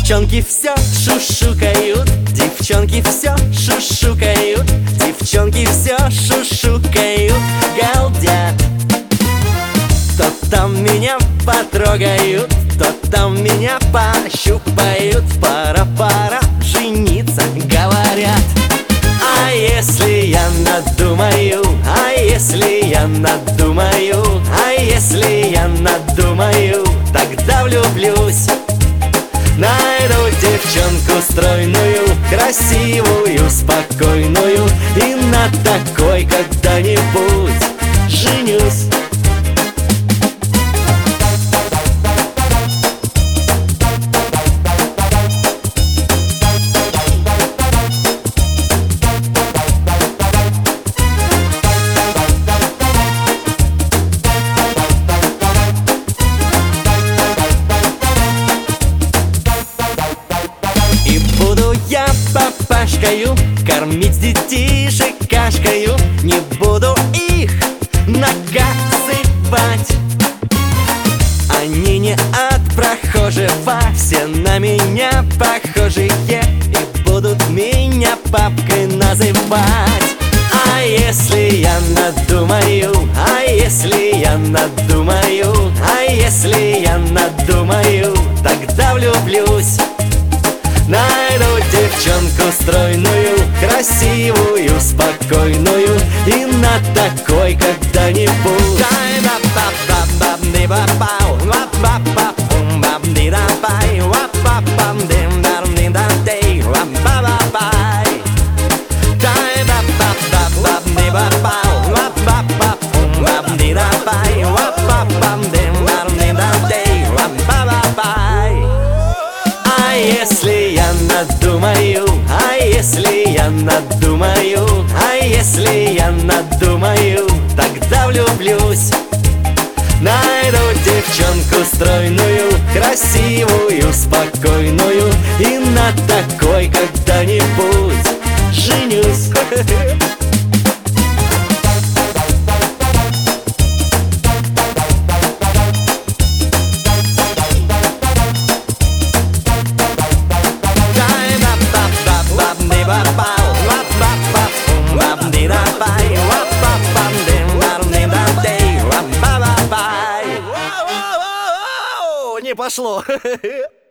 Девчонки все шушукают, девчонки все шушукают, девчонки все шушукают, галдят. То там меня потрогают, то там меня пощупают. Пора жениться, говорят. А если я надумаю, а если я надумаю, а если я надумаю, тогда влюблюсь. Найду девчонку стройную, красивую, спокойную, и на такой когда-нибудь женюсь. Я папашкою кормить детишек кашкою, не буду их наказывать. Они не от прохожего, все на меня похожие, и будут меня папкой называть. А если я надумаю, а если я надумаю, а если я надумаю, тогда влюблюсь. Найду девчонку стройную, красивую, спокойную, и на такой когда-нибудь. А если я надумаю, а если я надумаю, а если я надумаю, тогда влюблюсь. Найду девчонку стройную, красивую, спокойную, и на такой когда-нибудь женюсь. Не пошло.